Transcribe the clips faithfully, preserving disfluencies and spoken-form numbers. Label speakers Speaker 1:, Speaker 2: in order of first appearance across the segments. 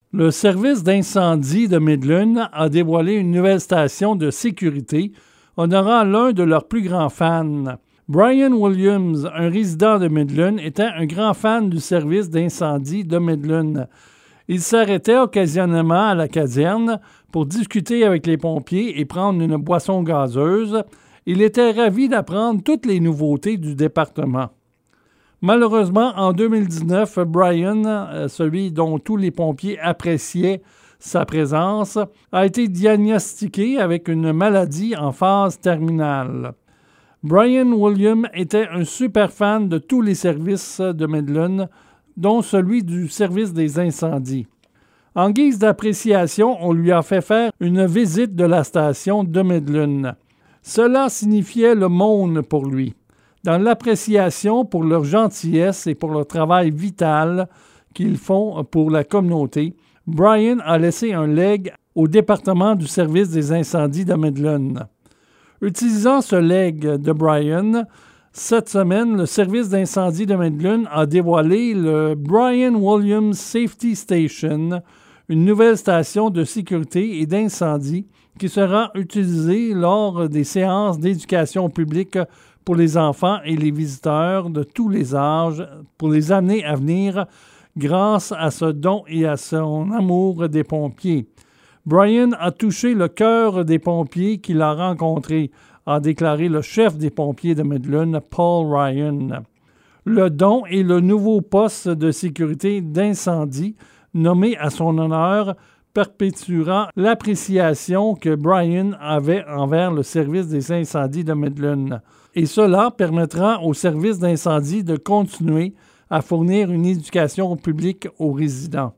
Speaker 1: Le service d'incendie de Midland a dévoilé une nouvelle station de sécurité honorant l'un de leurs plus grands fans. Brian Williams, un résident de Midland, était un grand fan du service d'incendie de Midland. Il s'arrêtait occasionnellement à la caserne pour discuter avec les pompiers et prendre une boisson gazeuse. Il était ravi d'apprendre toutes les nouveautés du département. Malheureusement, en deux mille dix-neuf, Brian, celui dont tous les pompiers appréciaient sa présence, a été diagnostiqué avec une maladie en phase terminale. Brian Williams était un super fan de tous les services de Midland, dont celui du service des incendies. En guise d'appréciation, on lui a fait faire une visite de la station de Midland. Cela signifiait le monde pour lui. Dans l'appréciation pour leur gentillesse et pour le travail vital qu'ils font pour la communauté, Brian a laissé un legs au département du service des incendies de Midland. Utilisant ce legs de Brian, cette semaine, le service d'incendie de Midland a dévoilé le Brian Williams Safety Station, une nouvelle station de sécurité et d'incendie qui sera utilisée lors des séances d'éducation publique pour les enfants et les visiteurs de tous les âges pour les amener à venir grâce à ce don et à son amour des pompiers. Brian a touché le cœur des pompiers qu'il a rencontrés, a déclaré le chef des pompiers de Midland, Paul Ryan. Le don et le nouveau poste de sécurité d'incendie nommé à son honneur perpétuera l'appréciation que Brian avait envers le service des incendies de Midland. Et cela permettra au service d'incendie de continuer à fournir une éducation publique aux résidents.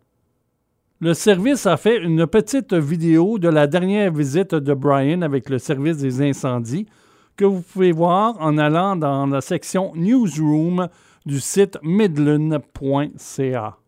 Speaker 1: Le service a fait une petite vidéo de la dernière visite de Brian avec le service des incendies que vous pouvez voir en allant dans la section Newsroom du site midland point c a.